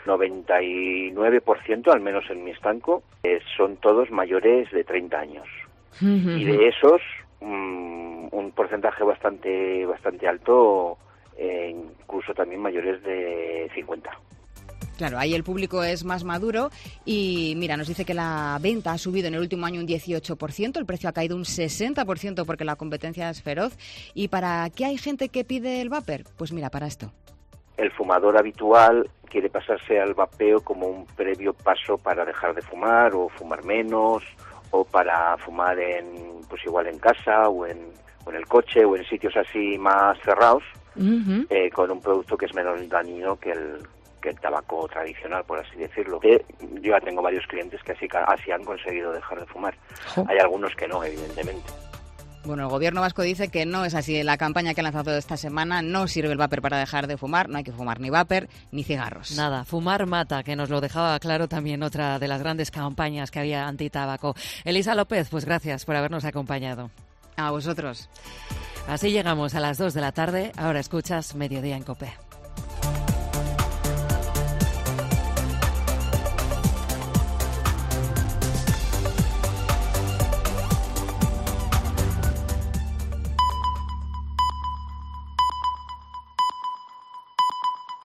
99%, al menos en mi estanco, son todos mayores de 30 años. Y de esos, un porcentaje bastante alto, incluso también mayores de 50. Claro, ahí el público es más maduro y mira, nos dice que la venta ha subido en el último año un 18%, el precio ha caído un 60% porque la competencia es feroz. ¿Y para qué hay gente que pide el vapor? Pues mira, para esto. El fumador habitual quiere pasarse al vapeo como un previo paso para dejar de fumar o fumar menos, o para fumar pues igual en casa o en el coche o en sitios así más cerrados, con un producto que es menos dañino que el tabaco tradicional, por así decirlo. Yo ya tengo varios clientes que así han conseguido dejar de fumar. Hay algunos que no, evidentemente. Bueno, el gobierno vasco dice que no es así. La campaña que ha lanzado esta semana no sirve el vapor para dejar de fumar. No hay que fumar ni vapor ni cigarros. Nada, fumar mata, que nos lo dejaba claro también otra de las grandes campañas que había antitabaco. Elisa López, pues gracias por habernos acompañado. A vosotros. Así llegamos a las 2 de la tarde. Ahora escuchas Mediodía en COPE.